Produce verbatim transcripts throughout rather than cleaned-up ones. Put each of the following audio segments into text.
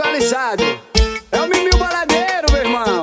atualizado. É o Mimil Baladeiro, meu irmão.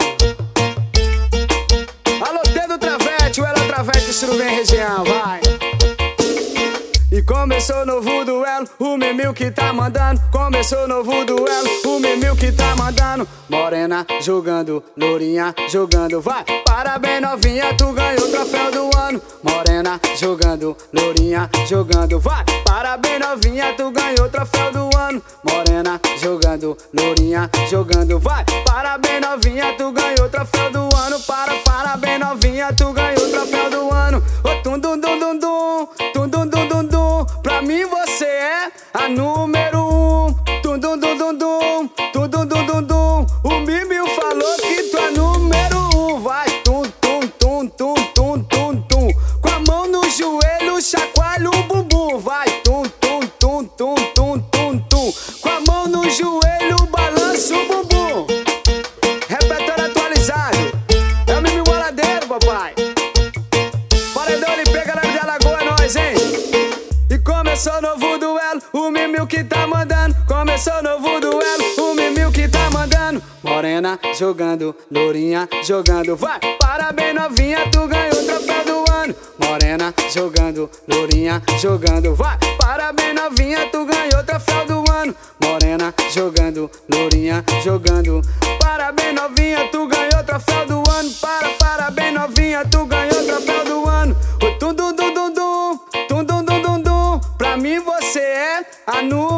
Alô, Tedo Travete, o Ela Travete, Surubim região, vai. E começou novo duelo, o Mimil que tá mandando. Começou novo duelo, o Mimil que tá mandando. Morena jogando, lourinha jogando, vai. Parabéns novinha, tu ganhou o troféu do ano. Morena jogando, lourinha jogando, vai. Parabéns novinha, tu ganhou o troféu do ano. Morena jogando, lourinha jogando, vai. Parabéns novinha, tu ganhou o troféu do ano. Para, parabéns novinha, tu ganhou o troféu do ano. Ô tum dum dum dum dum, tum dum dum dum dum. Pra mim você é a número um. Tum dum dum dum dum, tum dum dum dum dum. O Mimil falou que tu é número um. Vai tum tum tum tum tum tum tum. Com a mão no joelho, chacoalha o bumbum. Vai tum tum tum tum tum tum tum. Com a mão no joelho, balança o bumbum. Repertório atualizado. É o Mimil Baladeiro, papai. Paredão L P, galera de Alagoas, é nóis, hein? E começou novo duelo, o Mimil que tá mandando. Começou novo duelo, o Mimil que tá mandando. Morena jogando, lourinha jogando, vai. Parabéns novinha, tu ganhou o troféu do ano. Morena jogando, lourinha jogando, vai. Parabéns novinha, tu ganhou o troféu do ano. Morena jogando, lourinha jogando. Parabéns novinha, tu ganhou o troféu do ano. Para, parabéns novinha, tu ganhou o troféu do ano. O tum dum dum dum dum, tum dum dum dum dum. Pra mim você é a número